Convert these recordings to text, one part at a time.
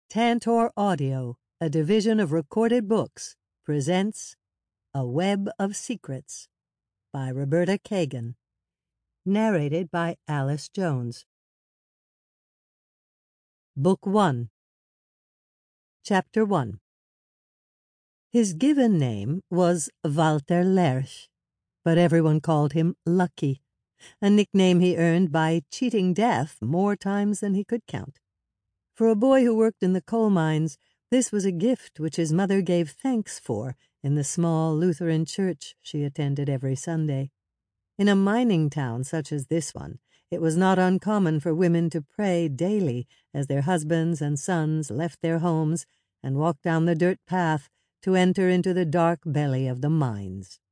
Tantor Audio, a division of Recorded Books, presents A Web of Secrets by Roberta Kagan. Narrated by Alice Jones. Book 1. Chapter 1. His given name was Walter Lerch, but everyone called him Lucky, a nickname he earned by cheating death more times than he could count. For a boy who worked in the coal mines, this was a gift which his mother gave thanks for in the small Lutheran church she attended every Sunday. In a mining town such as this one, it was not uncommon for women to pray daily as their husbands and sons left their homes and walked down the dirt path to enter into the dark belly of the mines.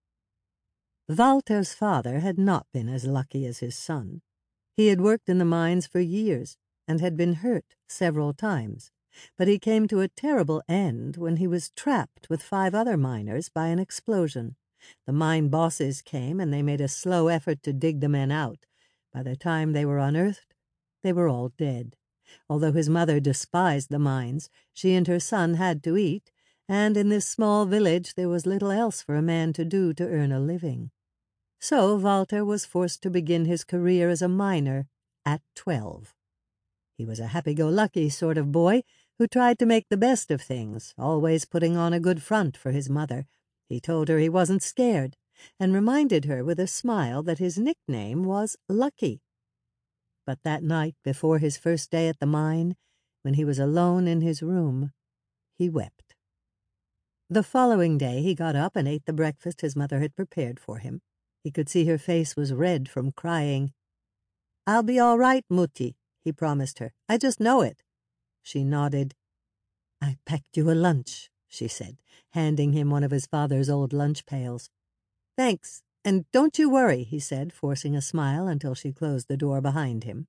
Walter's father had not been as lucky as his son. He had worked in the mines for years and had been hurt several times, but he came to a terrible end when he was trapped with 5 other miners by an explosion. The mine bosses came, and they made a slow effort to dig the men out. By the time they were unearthed, they were all dead. Although his mother despised the mines, she and her son had to eat, and in this small village there was little else for a man to do to earn a living. So Walter was forced to begin his career as a miner at 12. He was a happy-go-lucky sort of boy who tried to make the best of things, always putting on a good front for his mother. He told her he wasn't scared, and reminded her with a smile that his nickname was Lucky. But that night before his first day at the mine, when he was alone in his room, he wept. The following day he got up and ate the breakfast his mother had prepared for him. He could see her face was red from crying. "I'll be all right, Mutti," he promised her. "I just know it." She nodded. "I packed you a lunch," she said, handing him one of his father's old lunch pails. "Thanks, and don't you worry," he said, forcing a smile until she closed the door behind him.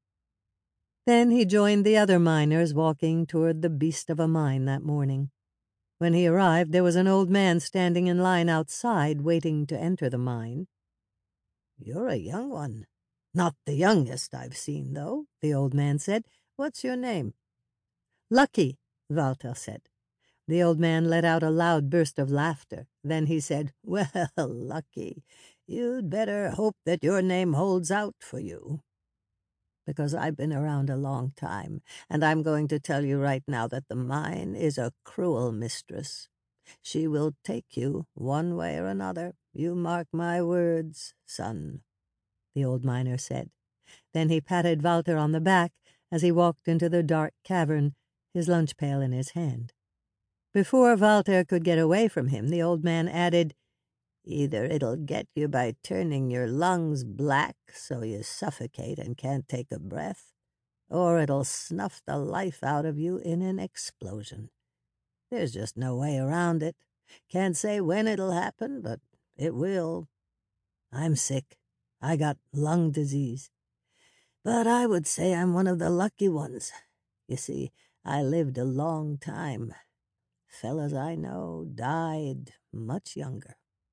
Then he joined the other miners walking toward the beast of a mine that morning. When he arrived, there was an old man standing in line outside waiting to enter the mine. "You're a young one. Not the youngest I've seen, though," the old man said. "What's your name?" "Lucky," Walter said. The old man let out a loud burst of laughter. Then he said, "Well, Lucky, you'd better hope that your name holds out for you. Because I've been around a long time, and I'm going to tell you right now that the mine is a cruel mistress. She will take you one way or another. You mark my words, son," the old miner said. Then he patted Walter on the back as he walked into the dark cavern, his lunch pail in his hand. Before Walter could get away from him, the old man added, "Either it'll get you by turning your lungs black so you suffocate and can't take a breath, or it'll snuff the life out of you in an explosion. There's just no way around it. Can't say when it'll happen, but it will. I'm sick. I got lung disease. But I would say I'm one of the lucky ones. You see, I lived a long time. Fellas I know died much younger."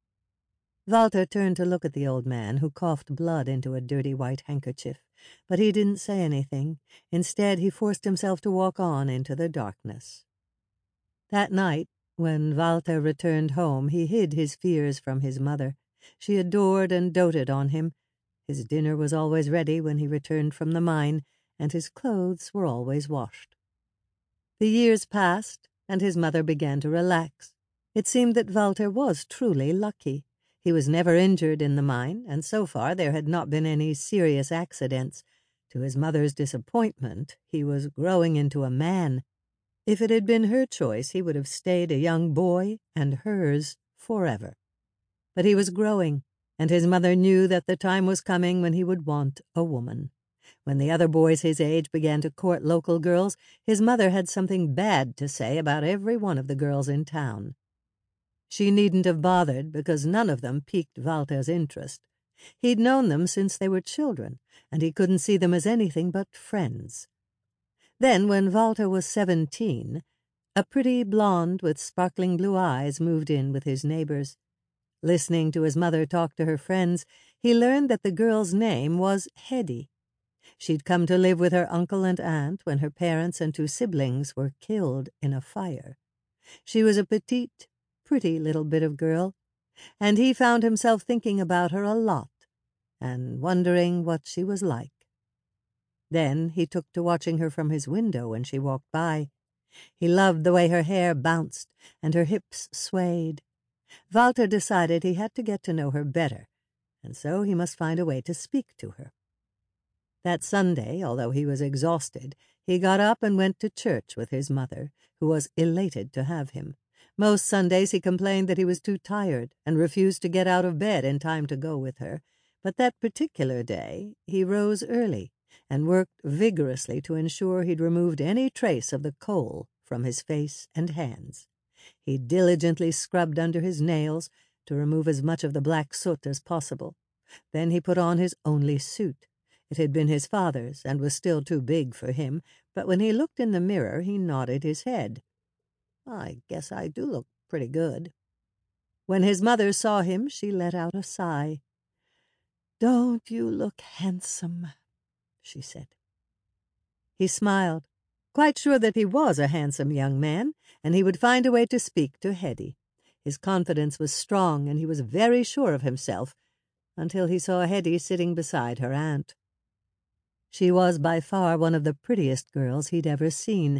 Walter turned to look at the old man, who coughed blood into a dirty white handkerchief, but he didn't say anything. Instead, he forced himself to walk on into the darkness. That night, when Walter returned home, he hid his fears from his mother. She adored and doted on him. His dinner was always ready when he returned from the mine, and his clothes were always washed. The years passed, and his mother began to relax. It seemed that Walter was truly lucky. He was never injured in the mine, and so far there had not been any serious accidents. To his mother's disappointment, he was growing into a man. If it had been her choice, he would have stayed a young boy, and hers forever. But he was growing, and his mother knew that the time was coming when he would want a woman. When the other boys his age began to court local girls, his mother had something bad to say about every one of the girls in town. She needn't have bothered, because none of them piqued Walter's interest. He'd known them since they were children, and he couldn't see them as anything but friends. Then, when Walter was 17, a pretty blonde with sparkling blue eyes moved in with his neighbors. Listening to his mother talk to her friends, he learned that the girl's name was Hedy. She'd come to live with her uncle and aunt when her parents and 2 siblings were killed in a fire. She was a petite, pretty little bit of girl, and he found himself thinking about her a lot and wondering what she was like. Then he took to watching her from his window when she walked by. He loved the way her hair bounced and her hips swayed. Walter decided he had to get to know her better, and so he must find a way to speak to her. That Sunday, although he was exhausted, he got up and went to church with his mother, who was elated to have him. Most Sundays he complained that he was too tired and refused to get out of bed in time to go with her, but that particular day he rose early and worked vigorously to ensure he'd removed any trace of the coal from his face and hands. He diligently scrubbed under his nails to remove as much of the black soot as possible. Then he put on his only suit. It had been his father's and was still too big for him, but when he looked in the mirror he nodded his head. "I guess I do look pretty good." When his mother saw him, she let out a sigh. "Don't you look handsome?" she said. He smiled, quite sure that he was a handsome young man, and he would find a way to speak to Hetty. His confidence was strong, and he was very sure of himself, until he saw Hetty sitting beside her aunt. She was by far one of the prettiest girls he'd ever seen.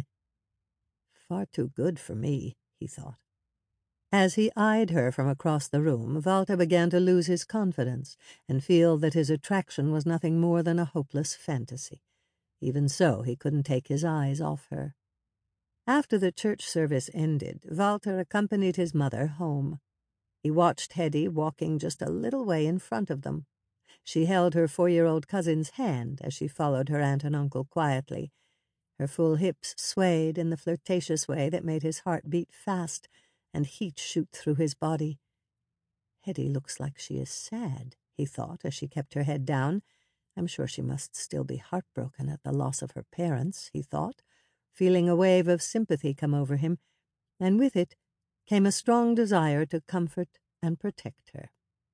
Far too good for me, he thought. As he eyed her from across the room, Walter began to lose his confidence and feel that his attraction was nothing more than a hopeless fantasy. Even so, he couldn't take his eyes off her. After the church service ended, Walter accompanied his mother home. He watched Hetty walking just a little way in front of them. She held her 4-year-old cousin's hand as she followed her aunt and uncle quietly. Her full hips swayed in the flirtatious way that made his heart beat fast and heat shoot through his body. "Hetty looks like she is sad," he thought as she kept her head down. "I'm sure she must still be heartbroken at the loss of her parents," he thought, feeling a wave of sympathy come over him, and with it came a strong desire to comfort and protect her.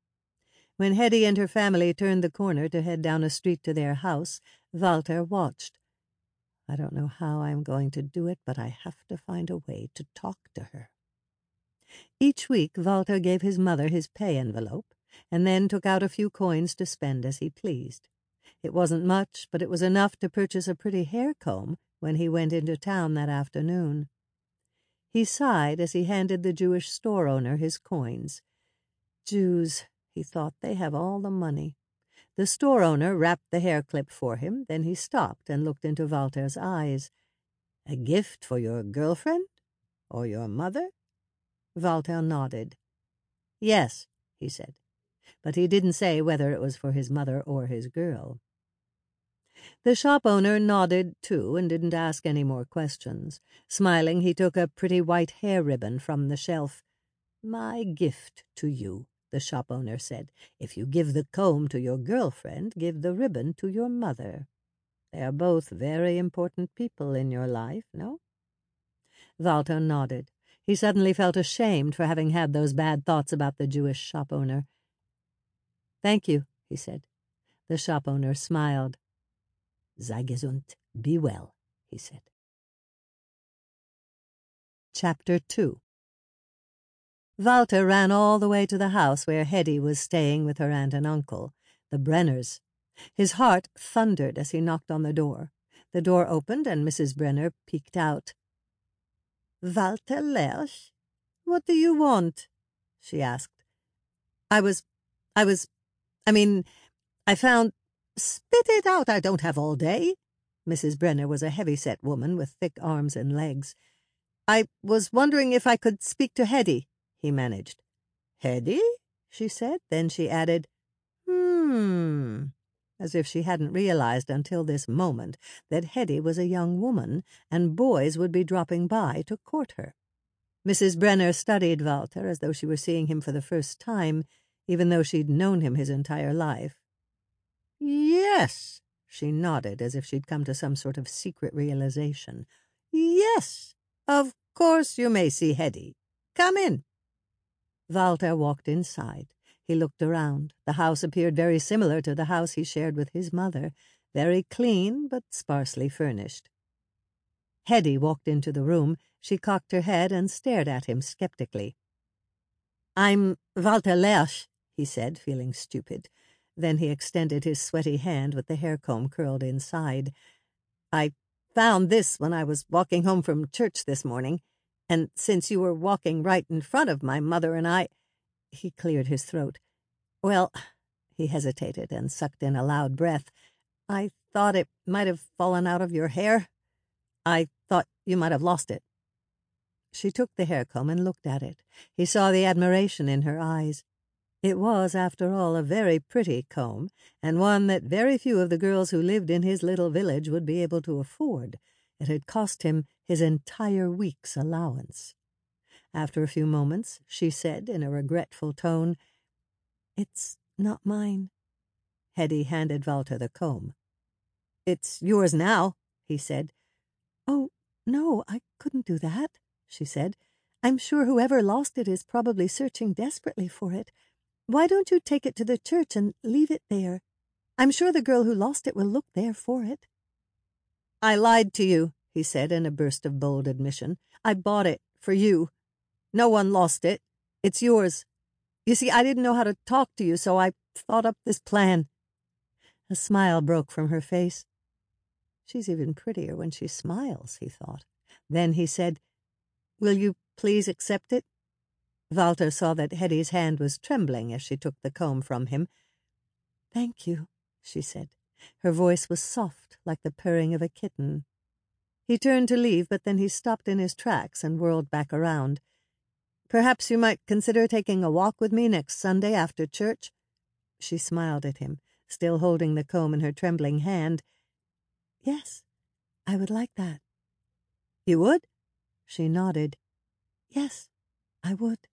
When Hetty and her family turned the corner to head down a street to their house, Walter watched. "I don't know how I'm going to do it, but I have to find a way to talk to her." Each week Walter gave his mother his pay envelope, and then took out a few coins to spend as he pleased. It wasn't much, but it was enough to purchase a pretty hair comb when he went into town that afternoon. He sighed as he handed the Jewish store owner his coins. "Jews," he thought, "they have all the money." The store owner wrapped the hair clip for him, then he stopped and looked into Walter's eyes. "A gift for your girlfriend? Or your mother?" Walter nodded. "Yes," he said, but he didn't say whether it was for his mother or his girl. The shop owner nodded, too, and didn't ask any more questions. Smiling, he took a pretty white hair ribbon from the shelf. "My gift to you," the shop owner said. "If you give the comb to your girlfriend, give the ribbon to your mother. They are both very important people in your life, no?" Walter nodded. He suddenly felt ashamed for having had those bad thoughts about the Jewish shop owner. "Thank you," he said. The shop owner smiled. "Sei gesund, be well," he said. Chapter 2. Walter ran all the way to the house where Hetty was staying with her aunt and uncle, the Brenners. His heart thundered as he knocked on the door. The door opened and Mrs. Brenner peeked out. "Walter Lersch? What do you want?" she asked. I found—" "Spit it out, I don't have all day." Mrs. Brenner was a heavy-set woman with thick arms and legs. "I was wondering if I could speak to Hetty," he managed. "Hetty?" she said. Then she added, as if she hadn't realized until this moment that Hetty was a young woman and boys would be dropping by to court her. Mrs. Brenner studied Walter as though she were seeing him for the first time, even though she'd known him his entire life. "Yes," she nodded as if she'd come to some sort of secret realization. "Yes, of course you may see Hetty. Come in." Walter walked inside. He looked around. The house appeared very similar to the house he shared with his mother. very clean but sparsely furnished. Hetty walked into the room. She cocked her head and stared at him skeptically. "I'm Walter Lersch," he said, feeling stupid. Then he extended his sweaty hand with the hair comb curled inside. "I found this when I was walking home from church this morning, and since you were walking right in front of my mother and I—" He cleared his throat. "Well," he hesitated and sucked in a loud breath, "I thought it might have fallen out of your hair. I thought you might have lost it." She took the hair comb and looked at it. He saw the admiration in her eyes. It was, after all, a very pretty comb, and one that very few of the girls who lived in his little village would be able to afford. It had cost him his entire week's allowance. After a few moments, she said in a regretful tone, "It's not mine." Hetty handed Walter the comb. "It's yours now," he said. "Oh, no, I couldn't do that," she said. "I'm sure whoever lost it is probably searching desperately for it. Why don't you take it to the church and leave it there? I'm sure the girl who lost it will look there for it." "I lied to you," he said in a burst of bold admission. "I bought it for you. No one lost it. It's yours. You see, I didn't know how to talk to you, so I thought up this plan." A smile broke from her face. "She's even prettier when she smiles," he thought. Then he said, "Will you please accept it?" Walter saw that Hetty's hand was trembling as she took the comb from him. "Thank you," she said. Her voice was soft, like the purring of a kitten. He turned to leave, but then he stopped in his tracks and whirled back around. "Perhaps you might consider taking a walk with me next Sunday after church?" She smiled at him, still holding the comb in her trembling hand. "Yes, I would like that." "You would?" She nodded. "Yes, I would."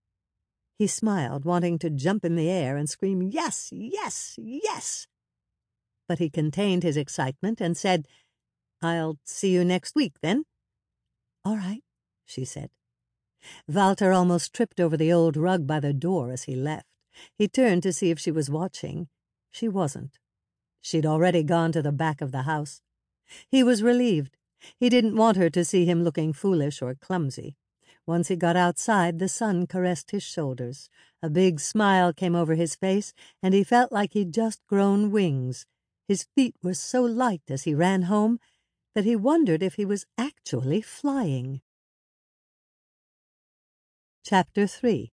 He smiled, wanting to jump in the air and scream, "Yes, yes, yes!" But he contained his excitement and said, "I'll see you next week, then." "All right," she said. Walter almost tripped over the old rug by the door as he left. He turned to see if she was watching. She wasn't. She'd already gone to the back of the house. He was relieved. He didn't want her to see him looking foolish or clumsy. Once he got outside, the sun caressed his shoulders. A big smile came over his face, and he felt like he'd just grown wings. His feet were so light as he ran home that he wondered if he was actually flying. Chapter 3.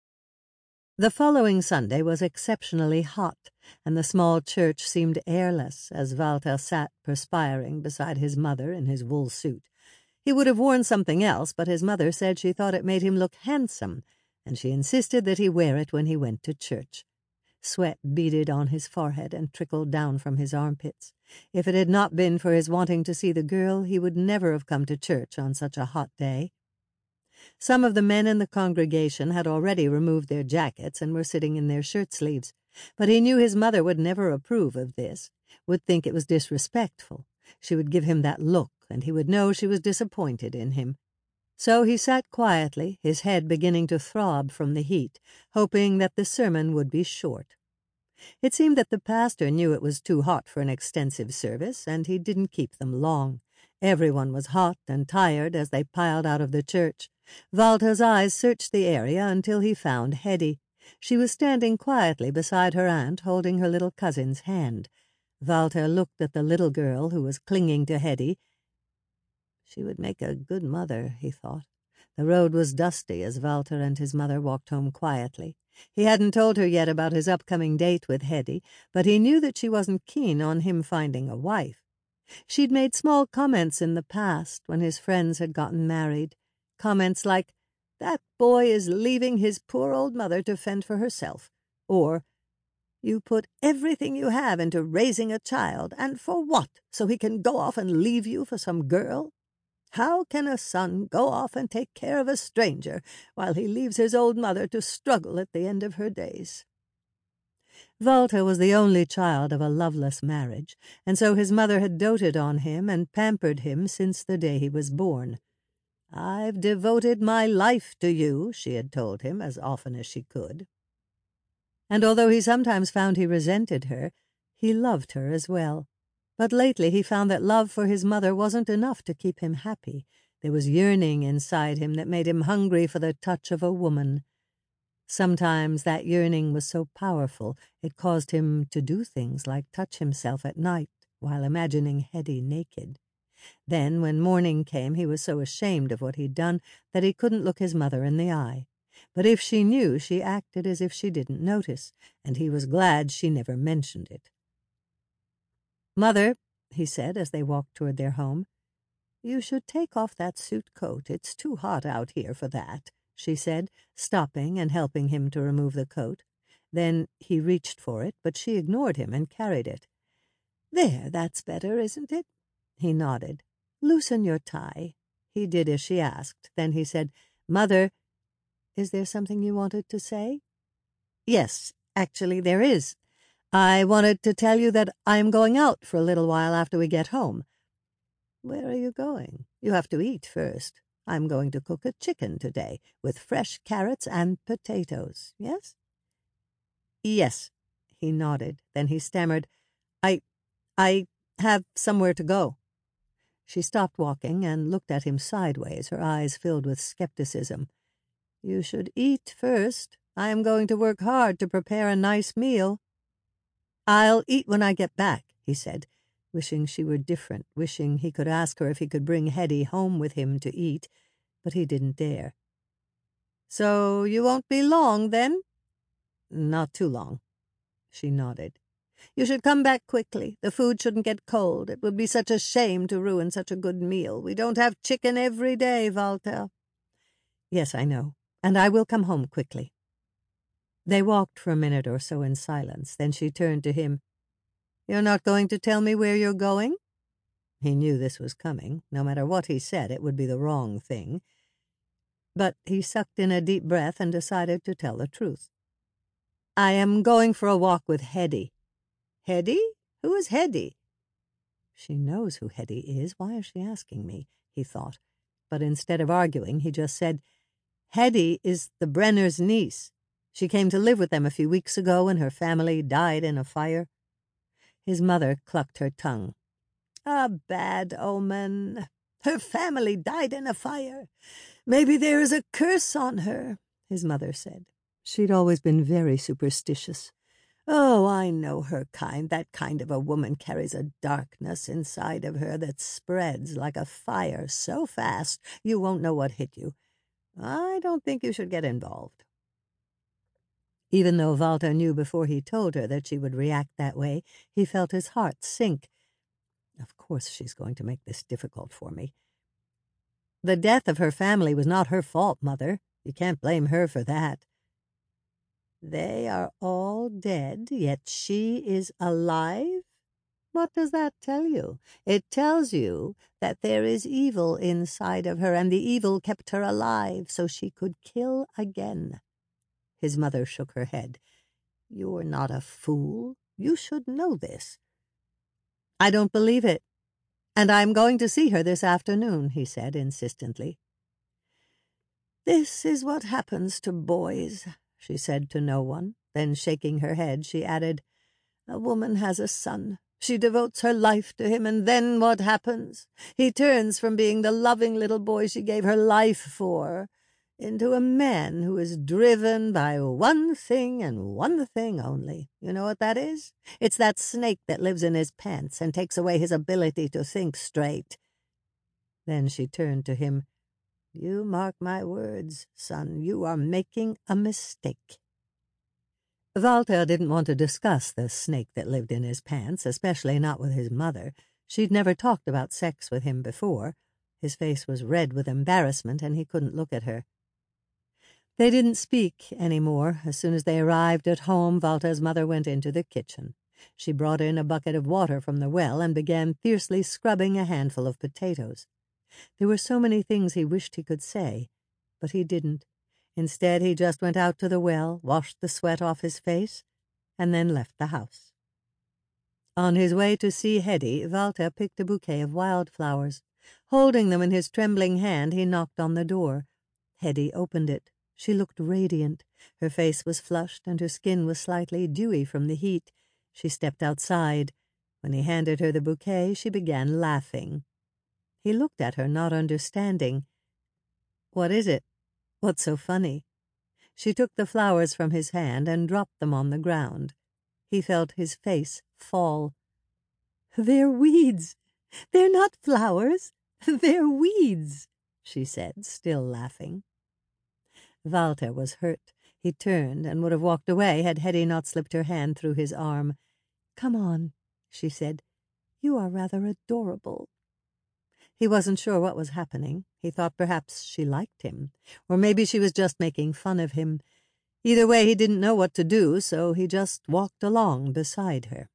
The following Sunday was exceptionally hot, and the small church seemed airless as Walter sat perspiring beside his mother in his wool suit. He would have worn something else, but his mother said she thought it made him look handsome, and she insisted that he wear it when he went to church. Sweat beaded on his forehead and trickled down from his armpits. If it had not been for his wanting to see the girl, he would never have come to church on such a hot day. Some of the men in the congregation had already removed their jackets and were sitting in their shirt-sleeves, but he knew his mother would never approve of this, would think it was disrespectful. She would give him that look, and he would know she was disappointed in him. So he sat quietly, his head beginning to throb from the heat, hoping that the sermon would be short. It seemed that the pastor knew it was too hot for an extensive service, and he didn't keep them long. Everyone was hot and tired as they piled out of the church. Walter's eyes searched the area until he found Hetty. She was standing quietly beside her aunt, holding her little cousin's hand. Walter looked at the little girl who was clinging to Hetty. She would make a good mother, he thought. The road was dusty as Walter and his mother walked home quietly. He hadn't told her yet about his upcoming date with Hetty, but he knew that she wasn't keen on him finding a wife. She'd made small comments in the past when his friends had gotten married. Comments like, "That boy is leaving his poor old mother to fend for herself," or, "You put everything you have into raising a child, and for what? So he can go off and leave you for some girl? How can a son go off and take care of a stranger while he leaves his old mother to struggle at the end of her days?" Walter was the only child of a loveless marriage, and so his mother had doted on him and pampered him since the day he was born. "I've devoted my life to you," she had told him as often as she could. And although he sometimes found he resented her, he loved her as well. But lately he found that love for his mother wasn't enough to keep him happy. There was yearning inside him that made him hungry for the touch of a woman. Sometimes that yearning was so powerful it caused him to do things like touch himself at night while imagining Hetty naked. Then, when morning came, he was so ashamed of what he'd done that he couldn't look his mother in the eye. But if she knew, she acted as if she didn't notice, and he was glad she never mentioned it. "Mother," he said as they walked toward their home, "you should take off that suit coat. It's too hot out here for that," she said, stopping and helping him to remove the coat. Then he reached for it, but she ignored him and carried it. "There, that's better, isn't it?" He nodded. "Loosen your tie." He did as she asked. Then he said, "Mother, is there something you wanted to say?" "Yes, actually there is. I wanted to tell you that I am going out for a little while after we get home." "Where are you going? You have to eat first. I'm going to cook a chicken today with fresh carrots and potatoes, yes?" "Yes," he nodded. Then he stammered, I have somewhere to go." She stopped walking and looked at him sideways, her eyes filled with skepticism. "You should eat first. I am going to work hard to prepare a nice meal." "I'll eat when I get back," he said, wishing she were different, wishing he could ask her if he could bring Hetty home with him to eat, but he didn't dare. "So you won't be long, then?" "Not too long." She nodded. "You should come back quickly. The food shouldn't get cold. It would be such a shame to ruin such a good meal. We don't have chicken every day, Walter." "Yes, I know, and I will come home quickly." They walked for a minute or so in silence. Then she turned to him. "You're not going to tell me where you're going?" He knew this was coming. No matter what he said, it would be the wrong thing. But he sucked in a deep breath and decided to tell the truth. "I am going for a walk with Hetty." "Hetty? Who is Hetty?" "She knows who Hetty is. Why is she asking me?" he thought. But instead of arguing, he just said, "Hetty is the Brenners' niece. She came to live with them a few weeks ago and her family died in a fire." His mother clucked her tongue. "A bad omen. Her family died in a fire. Maybe there is a curse on her," his mother said. She'd always been very superstitious. "Oh, I know her kind. That kind of a woman carries a darkness inside of her that spreads like a fire so fast you won't know what hit you. I don't think you should get involved." Even though Walter knew before he told her that she would react that way, he felt his heart sink. Of course she's going to make this difficult for me. "The death of her family was not her fault, Mother. You can't blame her for that." "They are all dead, yet she is alive? What does that tell you? It tells you that there is evil inside of her, and the evil kept her alive so she could kill again." His mother shook her head. "You're not a fool. You should know this." "I don't believe it. And I'm going to see her this afternoon," he said insistently. "This is what happens to boys," she said to no one. Then, shaking her head, she added, "A woman has a son. She devotes her life to him, and then what happens? He turns from being the loving little boy she gave her life for into a man who is driven by one thing and one thing only. You know what that is? It's that snake that lives in his pants and takes away his ability to think straight." Then she turned to him. "You mark my words, son, you are making a mistake." Walter didn't want to discuss the snake that lived in his pants, especially not with his mother. She'd never talked about sex with him before. His face was red with embarrassment, and he couldn't look at her. They didn't speak any more. As soon as they arrived at home, Walter's mother went into the kitchen. She brought in a bucket of water from the well and began fiercely scrubbing a handful of potatoes. There were so many things he wished he could say, but he didn't. Instead, he just went out to the well, washed the sweat off his face, and then left the house. On his way to see Hetty, Walter picked a bouquet of wildflowers. Holding them in his trembling hand, he knocked on the door. Hetty opened it. She looked radiant. Her face was flushed, and her skin was slightly dewy from the heat. She stepped outside. When he handed her the bouquet, she began laughing. He looked at her, not understanding. "What is it? What's so funny?" She took the flowers from his hand and dropped them on the ground. He felt his face fall. "They're weeds. They're not flowers. They're weeds," she said, still laughing. Walter was hurt. He turned and would have walked away had Hetty not slipped her hand through his arm. "Come on," she said. "You are rather adorable." He wasn't sure what was happening. He thought perhaps she liked him, or maybe she was just making fun of him. Either way, he didn't know what to do, so he just walked along beside her.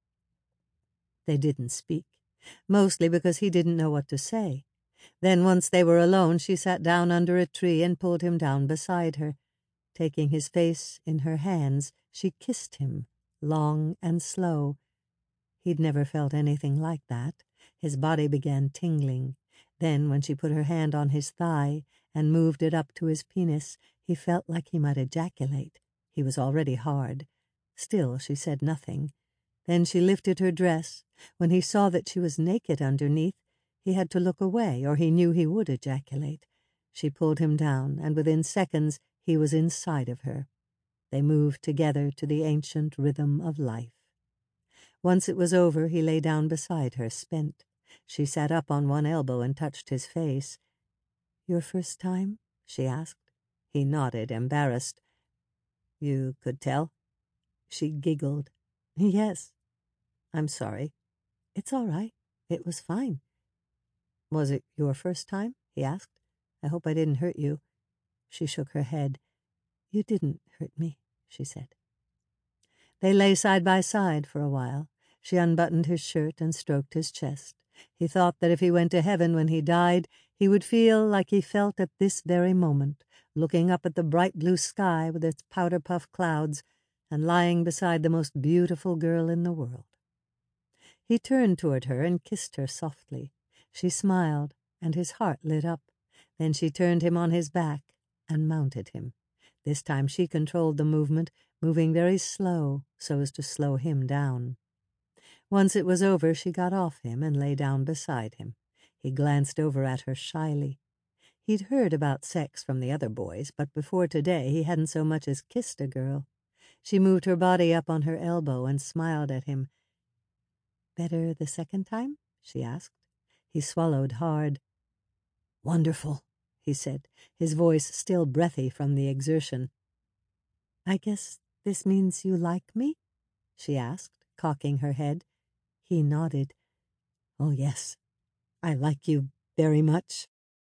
They didn't speak, mostly because he didn't know what to say. Then, once they were alone, she sat down under a tree and pulled him down beside her. Taking his face in her hands, she kissed him, long and slow. He'd never felt anything like that. His body began tingling. Then, when she put her hand on his thigh and moved it up to his penis, he felt like he might ejaculate. He was already hard. Still, she said nothing. Then she lifted her dress. When he saw that she was naked underneath, he had to look away, or he knew he would ejaculate. She pulled him down, and within seconds he was inside of her. They moved together to the ancient rhythm of life. Once it was over, he lay down beside her, spent. She sat up on one elbow and touched his face. "Your first time?" she asked. He nodded, embarrassed. "You could tell?" She giggled. "Yes." "I'm sorry." "It's all right. It was fine." "Was it your first time?" he asked. "I hope I didn't hurt you." She shook her head. "You didn't hurt me," she said. They lay side by side for a while. She unbuttoned his shirt and stroked his chest. He thought that if he went to heaven when he died, he would feel like he felt at this very moment, looking up at the bright blue sky with its powder-puff clouds and lying beside the most beautiful girl in the world. He turned toward her and kissed her softly. She smiled, and his heart lit up. Then she turned him on his back and mounted him. This time she controlled the movement, moving very slow so as to slow him down. Once it was over, she got off him and lay down beside him. He glanced over at her shyly. He'd heard about sex from the other boys, but before today he hadn't so much as kissed a girl. She moved her body up on her elbow and smiled at him. "Better the second time?" she asked. He swallowed hard. "Wonderful," he said, his voice still breathy from the exertion. "I guess this means you like me?" she asked, cocking her head. He nodded. "Oh, yes. I like you very much."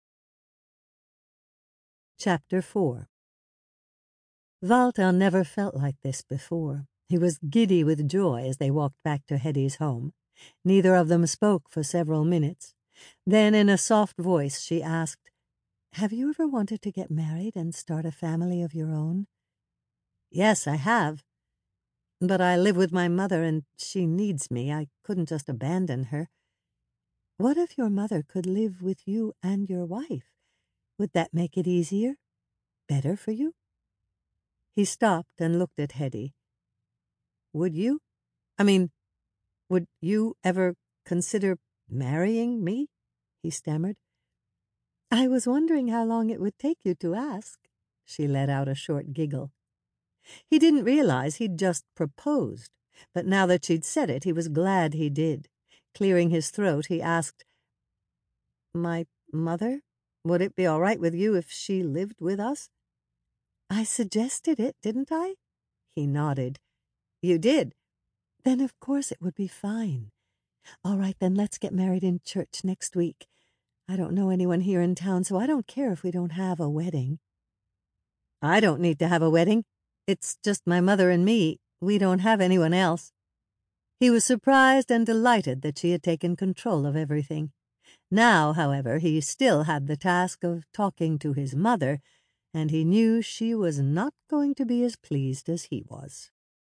Chapter 4. Walter never felt like this before. He was giddy with joy as they walked back to Hetty's home. Neither of them spoke for several minutes. Then, in a soft voice, she asked, "Have you ever wanted to get married and start a family of your own?" "Yes, I have. But I live with my mother, and she needs me. I couldn't just abandon her." "What if your mother could live with you and your wife? Would that make it easier? Better for you?" He stopped and looked at Hetty. "Would you? Would you ever consider marrying me?" he stammered. "I was wondering how long it would take you to ask." She let out a short giggle. He didn't realize he'd just proposed, but now that she'd said it, he was glad he did. Clearing his throat, he asked, "My mother? Would it be all right with you if she lived with us?" "I suggested it, didn't I?" He nodded. "You did? Then of course it would be fine. All right, then let's get married in church next week. I don't know anyone here in town, so I don't care if we don't have a wedding." "I don't need to have a wedding. It's just my mother and me. We don't have anyone else." He was surprised and delighted that she had taken control of everything. Now, however, he still had the task of talking to his mother, and he knew she was not going to be as pleased as he was.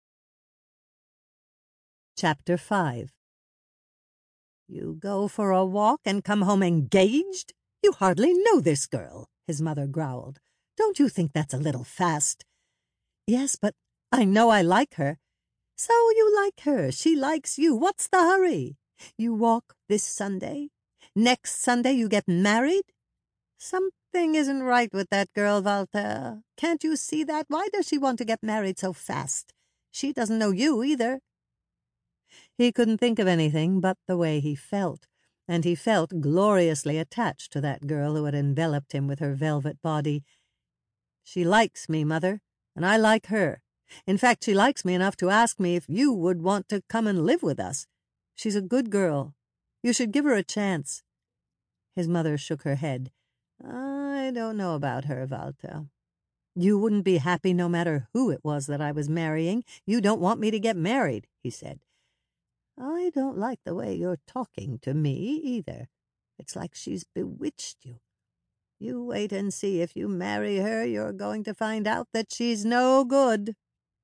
Chapter 5. "You go for a walk and come home engaged? You hardly know this girl," his mother growled. "Don't you think that's a little fast?" "Yes, but I know I like her." So you like her, she likes you. What's the hurry? You walk this Sunday. Next Sunday you get married? Something isn't right with that girl, Walter. Can't you see that? Why does she want to get married so fast? She doesn't know you either. He couldn't think of anything but the way he felt, and he felt gloriously attached to that girl who had enveloped him with her velvet body. She likes me, Mother, and I like her. In fact, she likes me enough to ask me if you would want to come and live with us. She's a good girl. You should give her a chance. His mother shook her head. I don't know about her, Walter. You wouldn't be happy no matter who it was that I was marrying. You don't want me to get married, he said. I don't like the way you're talking to me, either. It's like she's bewitched you. You wait and see. If you marry her, you're going to find out that she's no good.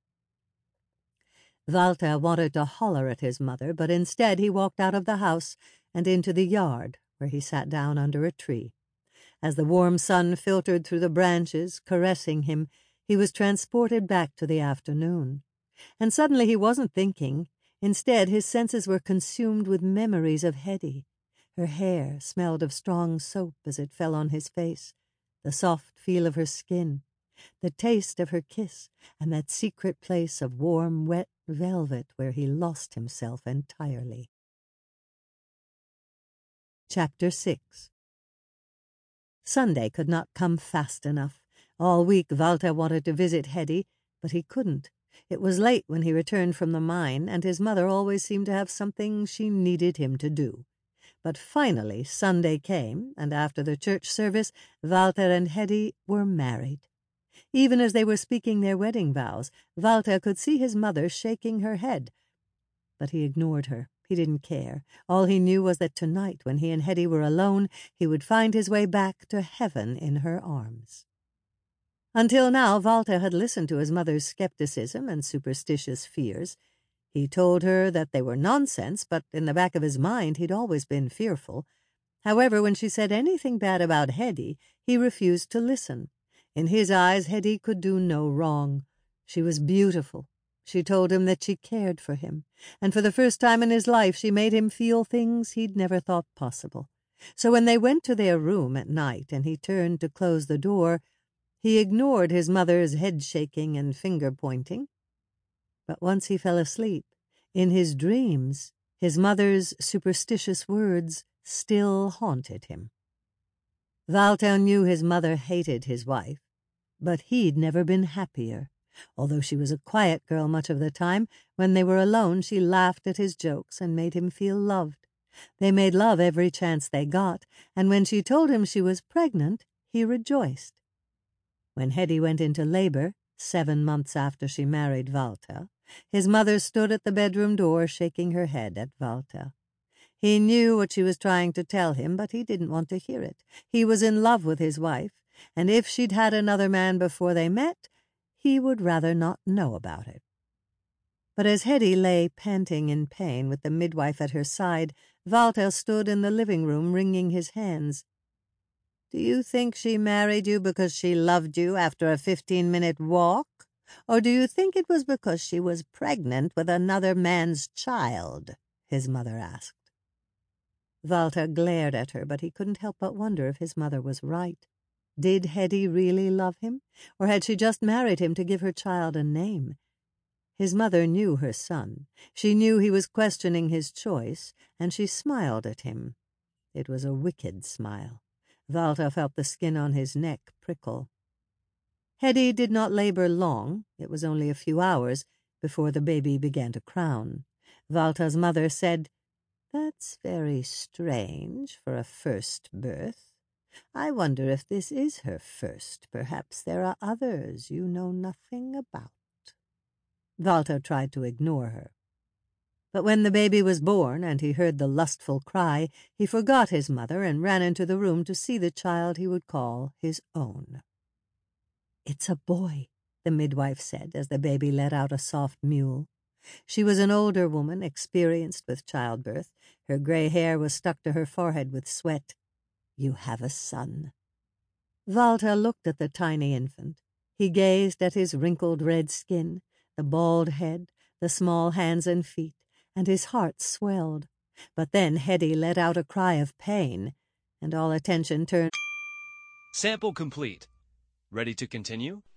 Walter wanted to holler at his mother, but instead he walked out of the house and into the yard, where he sat down under a tree. As the warm sun filtered through the branches, caressing him, he was transported back to the afternoon. And suddenly he wasn't thinking. Instead, his senses were consumed with memories of Hetty. Her hair smelled of strong soap as it fell on his face, the soft feel of her skin, the taste of her kiss, and that secret place of warm, wet velvet where he lost himself entirely. Chapter 6. Sunday could not come fast enough. All week Walter wanted to visit Hetty, but he couldn't. It was late when he returned from the mine, and his mother always seemed to have something she needed him to do. But finally Sunday came, and after the church service, Walter and Hetty were married. Even as they were speaking their wedding vows, Walter could see his mother shaking her head. But he ignored her. He didn't care. All he knew was that tonight, when he and Hetty were alone, he would find his way back to heaven in her arms. Until now, Walter had listened to his mother's skepticism and superstitious fears. He told her that they were nonsense, but in the back of his mind he'd always been fearful. However, when she said anything bad about Hetty, he refused to listen. In his eyes, Hetty could do no wrong. She was beautiful. She told him that she cared for him, and for the first time in his life she made him feel things he'd never thought possible. So when they went to their room at night and he turned to close the door, he ignored his mother's head-shaking and finger-pointing. But once he fell asleep, in his dreams, his mother's superstitious words still haunted him. Walter knew his mother hated his wife, but he'd never been happier. Although she was a quiet girl much of the time, when they were alone she laughed at his jokes and made him feel loved. They made love every chance they got, and when she told him she was pregnant, he rejoiced. When Hetty went into labor, 7 months after she married Walter, his mother stood at the bedroom door shaking her head at Walter. He knew what she was trying to tell him, but he didn't want to hear it. He was in love with his wife, and if she'd had another man before they met, he would rather not know about it. But as Hetty lay panting in pain with the midwife at her side, Walter stood in the living room wringing his hands. Do you think she married you because she loved you after a 15-minute walk? Or do you think it was because she was pregnant with another man's child? His mother asked. Walter glared at her, but he couldn't help but wonder if his mother was right. Did Hetty really love him, or had she just married him to give her child a name? His mother knew her son. She knew he was questioning his choice, and she smiled at him. It was a wicked smile. Walter felt the skin on his neck prickle. Hetty did not labor long. It was only a few hours before the baby began to crown. Walter's mother said, "That's very strange for a first birth. I wonder if this is her first. Perhaps there are others you know nothing about." Walter tried to ignore her. But when the baby was born and he heard the lustful cry, he forgot his mother and ran into the room to see the child he would call his own. "It's a boy," the midwife said as the baby let out a soft mewl. She was an older woman, experienced with childbirth. Her gray hair was stuck to her forehead with sweat. "You have a son." Walter looked at the tiny infant. He gazed at his wrinkled red skin, the bald head, the small hands and feet, and his heart swelled. But then Hetty let out a cry of pain, and all attention turned. Sample complete. Ready to continue?